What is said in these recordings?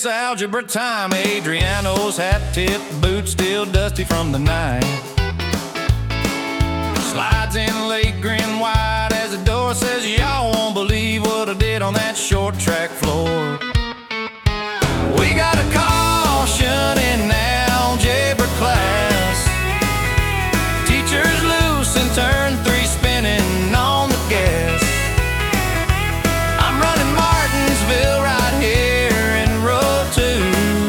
It's algebra time. Adriano's hat tip, boots still dusty from the night. Slides in late, grin wide as the door says, y'all won't believe what I did on that short track floor. We got a caution in algebra class. Teacher's loose and turn 3 spinning on the gas. I'm running Martinsville right here in row 2.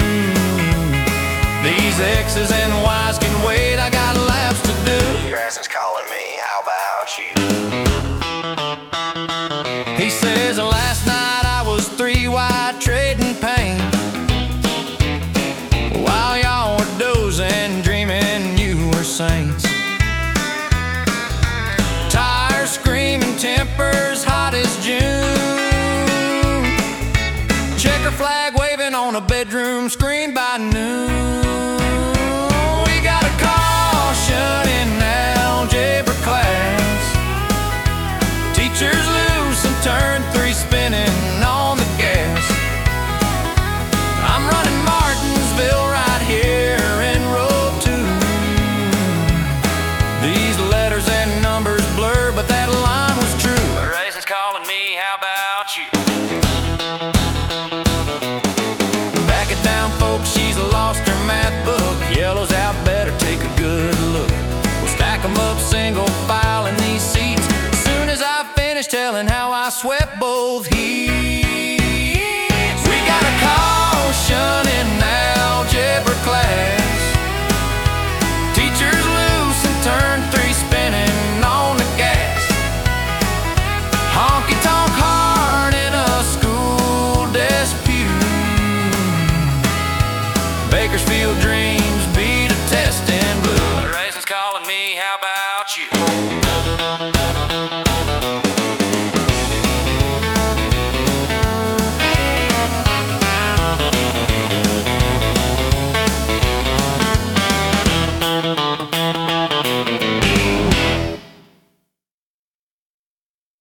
These X's and Y's can wait, I got laps to do. Your ass is calling me, how about you? He says, last night I was 3 wide trading pain, while y'all were dozing, dreaming you were saints. Tires screaming, tempers hot as June. Checker flag waving on a bedroom screen by noon. We got a caution in algebra class. Teacher's loose and turn 3 spinning on the gas. I'm running Martinsville right here in row 2. These letters and numbers blur, but that line was true. Raisins calling me, how about you? Back it down, folks, she's lost her math book. Yellow's out, better take a good look. We'll stack them up single file in these seats. As soon as I finish telling how I swept both